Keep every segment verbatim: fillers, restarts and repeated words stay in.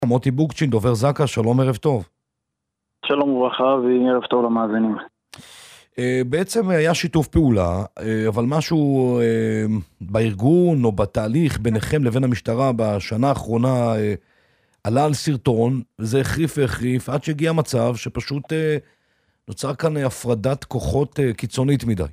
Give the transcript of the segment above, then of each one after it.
מוטי בוקצ'ין, דובר זק"א, שלום, ערב טוב. שלום וברכה וערב טוב למאזינים. בעצם היה שיתוף פעולה, אבל משהו בארגון או בתהליך ביניכם לבין המשטרה בשנה האחרונה עלה על סרטון, וזה החריף והחריף, עד שהגיע מצב שפשוט נוצר כאן הפרדת כוחות קיצונית מדי.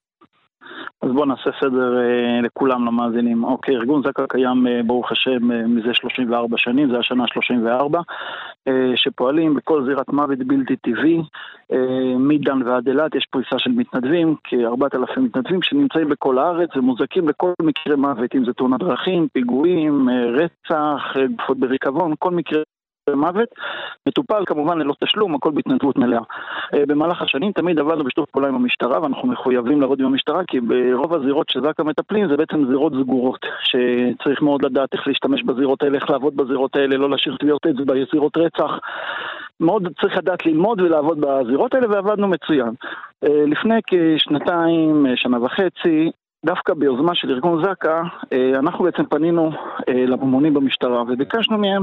אז בואו נעשה סדר אה, לכולם למאזינים. אוקיי, ארגון זק"א קיים אה, ברוך השם אה, מזה שלושים וארבע שנים, זה השנה שלושים וארבע, אה, שפועלים בכל זירת מוות בלתי טבעי, אה, מדן ועד אילת. יש פריסה של מתנדבים, כ-ארבעת אלפים מתנדבים שנמצאים בכל הארץ ומוזקים לכל מקרה מוות, אם זה תאונת דרכים, פיגועים, אה, רצח, אה, גופות בריקבון, כל מקרה מוות, מטופל כמובן ללא תשלום, הכל בהתנדבות מלאה. במהלך השנים תמיד עבדנו בשיתוף פעולה עם המשטרה, ואנחנו מחויבים לעבוד עם המשטרה, כי ברוב הזירות שזק"א מטפלים זה בעצם זירות סגורות, שצריך מאוד לדעת איך להשתמש בזירות האלה, איך לעבוד בזירות האלה, לא להשאיר טביעות אצבע, זירות רצח. מאוד צריך לדעת ללמוד ולעבוד בזירות האלה, ועבדנו מצוין. לפני כשנתיים, שנה וחצי, דווקא ביוזמה של ארגון זק"א, אנחנו בעצם פנינו לממונים במשטרה, וביקשנו מהם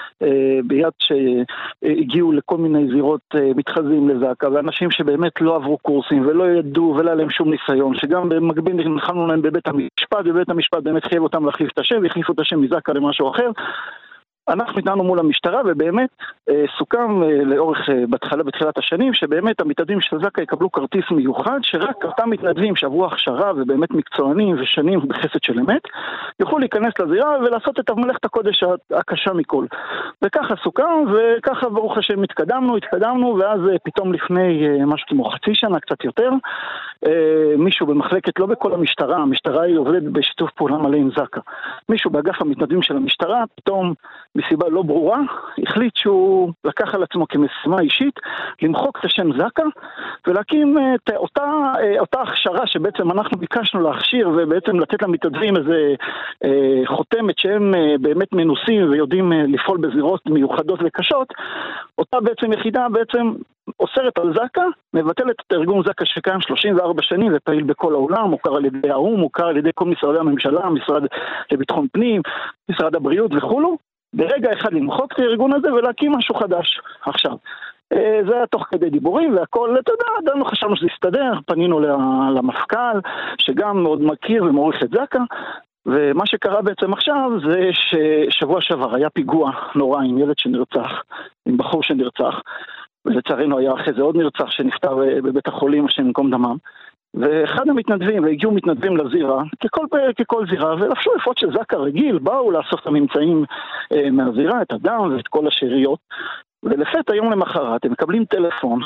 ביד שהגיעו לכל מיני זירות מתחזים לזק"א, ואנשים שבאמת לא עברו קורסים ולא ידעו ולא היה להם שום ניסיון, שגם במקביל נחלנו להם בבית המשפט, ובית המשפט באמת חייב אותם להחליף את השם, והחליפו את השם מזק"א למשהו אחר. אנחנו התנהלנו מול המשטרה, ובאמת אה, סוכם אה, לאורך אה, בתחילה, בתחילת השנים, שבאמת המתנדבים של זק"א יקבלו כרטיס מיוחד, שרק אותם מתנדבים שעברו הכשרה ובאמת מקצוענים ושנים בחסד של אמת, יוכלו להיכנס לזירה ולעשות את מלאכת הקודש הקשה מכל. וככה סוכם, וככה ברוך השם התקדמנו, התקדמנו, ואז אה, פתאום לפני אה, משהו כמו חצי שנה, קצת יותר, אה, מישהו במחלקת, לא בכל המשטרה, המשטרה היא עובדת בשיתוף פעולה מלא עם זק"א. מישהו באגף המתנדבים של המשטרה, פתאום מסיבה לא ברורה, החליט שהוא לקח על עצמו כמשימה אישית, למחוק את השם זק"א, ולהקים את אותה, אותה הכשרה שבעצם אנחנו ביקשנו להכשיר, ובעצם לתת למתנדבים איזה אה, חותמת שהם אה, באמת מנוסים, ויודעים אה, לפעול בזירות מיוחדות וקשות. אותה בעצם יחידה בעצם אוסרת על זק"א, מבטלת את ארגון זק"א שקיים שלושים וארבע שנים, ופעיל בכל העולם, מוכר על ידי האו"ם, מוכר על ידי כל משרדי הממשלה, משרד לביטחון פנים, משרד הבריאות וכולו. ברגע אחד למחוק את הארגון הזה ולהקים משהו חדש. עכשיו, זה היה תוך כדי דיבורים והכל, אתה יודע, עדיין חשבנו שזה יסתדר, פנינו למפכ"ל, שגם מאוד מכיר ומעריך את זק"א, ומה שקרה בעצם עכשיו זה ששבוע שעבר היה פיגוע נורא עם ילד שנרצח, עם בחור שנרצח, ולצערנו היה אחרי זה עוד נרצח שנפטר בבית החולים, השם ייקום דמם. ואחד המתנדבים, והגיעו מתנדבים לזירה, ככל, ככל זירה, ולבשו אפות של זק"א רגיל, באו לאסוף את הממצאים אה, מהזירה, את הדם ואת כל השאריות, ולפתע היום למחרת הם מקבלים טלפון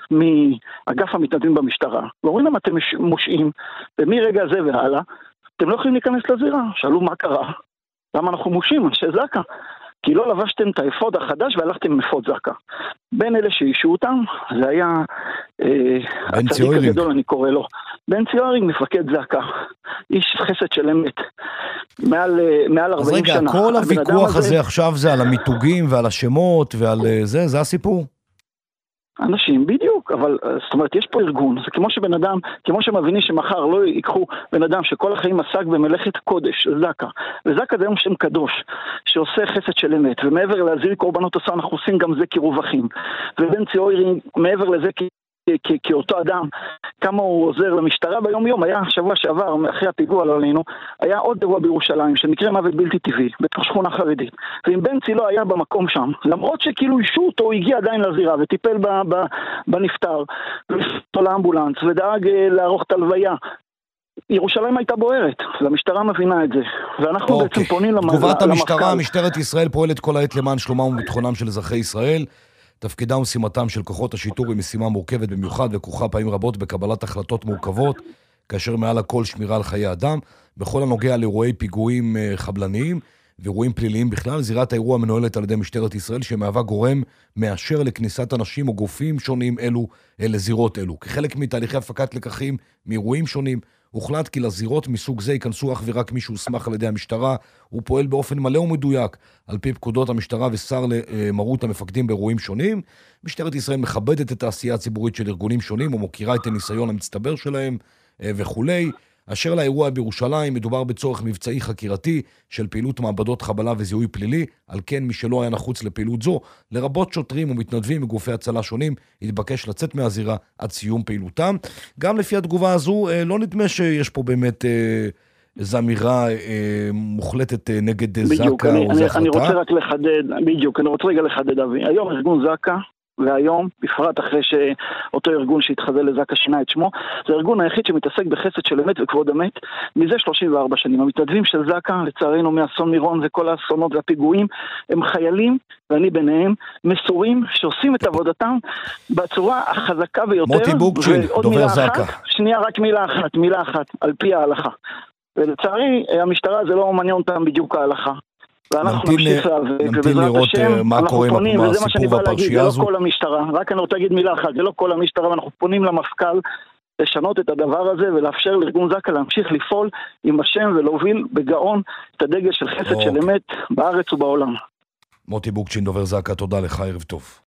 מאגף המתנדבים במשטרה, ואומרים להם אתם מושעים, ומרגע זה והלאה, אתם לא יכולים להיכנס לזירה. שאלו מה קרה? למה אנחנו מושעים? אנשי זק"א. כי לא לבשתם את האפוד החדש והלכתם עם אפוד זק"א. בין אלה שאישו אותם, זה היה אה, הצדיק הגדול, אני קורא לו. בן ציורינג, מפקד זק"א, איש חסד של אמת, מעל, מעל ארבעים שנה. אז רגע, כל הוויכוח הזה, הזה עכשיו זה על המיתוגים ועל השמות ועל זה, זה הסיפור? אנשים, בדיוק, אבל זאת אומרת, יש פה ארגון, זה כמו שבן אדם, כמו שמבינים שמחר לא ייקחו בן אדם שכל החיים עסק במלאכת קודש, זק"א, וזק"א זה יום שם קדוש, שעושה חסד של אמת, ומעבר להזיר קורבנות עושה, אנחנו עושים גם זה כרווחים, ובן ציורינג, מעבר לזה כי כי, כי אותו אדם, כמה הוא עוזר למשטרה ביום יום, היה שבוע שעבר, אחרי הפיגוע לא עלינו, היה עוד אירוע בירושלים, שנקרא מוות בלתי טבעי, בתוך שכונה חרדית. ואם בנצי לא היה במקום שם, למרות שכאילו אישו אותו, הוא הגיע עדיין לזירה, וטיפל ב, ב, בנפטר, ולפתו לאמבולנס, ודאג לערוך את הלוויה. ירושלים הייתה בוערת, והמשטרה מבינה את זה. ואנחנו אוקיי. בעצם פונים למפכ"ל. תגובת המשטרה, משטרת ישראל פועלת כל העת למען שלומם וביטחונם של אזרחי ישראל. תפקידם ושימתם של כוחות השיטור היא משימה מורכבת במיוחד וכרוכה פעמים רבות בקבלת החלטות מורכבות, כאשר מעל הכל שמירה על חיי אדם. בכל הנוגע לאירועי פיגועים חבלניים ואירועים פליליים בכלל, זירת האירוע מנוהלת על ידי משטרת ישראל, שמהווה גורם מאשר לכניסת אנשים או גופים שונים אלו לזירות אלו. כחלק מתהליכי הפקת לקחים מאירועים שונים, הוחלט כי לזירות מסוג זה ייכנסו אך ורק מי שהוסמך על ידי המשטרה. הוא פועל באופן מלא ומדויק על פי פקודות המשטרה ושר למרות המפקדים באירועים שונים. משטרת ישראל מכבדת את העשייה הציבורית של ארגונים שונים ומוכירה את הניסיון המצטבר שלהם וכולי. אשר לאירוע בירושלים, מדובר בצורך מבצעי חקירתי של פעילות מעבדות חבלה וזיהוי פלילי, על כן מי שלא היה נחוץ לפעילות זו, לרבות שוטרים ומתנדבים מגופי הצלה שונים, התבקש לצאת מהזירה עד סיום פעילותם. גם לפי התגובה הזו, לא נדמה שיש פה באמת איזו אמירה מוחלטת נגד זק"א או זו החלטה. אני רוצה רק לחדד, בדיוק, אני רוצה רגע לחדד, אבי. היום ארגון זק"א, והיום, בפרט אחרי שאותו ארגון שהתחזה לזק"א שינה את שמו, זה הארגון היחיד שמתעסק בחסד של אמת וכבוד אמת מזה שלושים וארבע שנים. המתנדבים של זק"א, לצערנו מאסון מירון וכל האסונות והפיגועים, הם חיילים, ואני ביניהם, מסורים שעושים את עבודתם בצורה החזקה ביותר. מוטי בוקצ'ין, דובר זק"א. שנייה, רק מילה אחת, מילה אחת, על פי ההלכה. ולצערי, המשטרה זה לא מעניין אותם בדיוק ההלכה. נמתין לראות מה קורה עם הסיפור והפרשייה הזו. זה לא כל המשטרה, רק אני רוצה להגיד מילה אחת, זה לא כל המשטרה, ואנחנו פונים למפכ"ל לשנות את הדבר הזה ולאפשר לארגון זק"א להמשיך לפעול עם השם ולהוביל בגאון את הדגל של חסד של אמת בארץ ובעולם. מוטי בוקצ'ין, דובר זק"א, תודה לך, ערב טוב.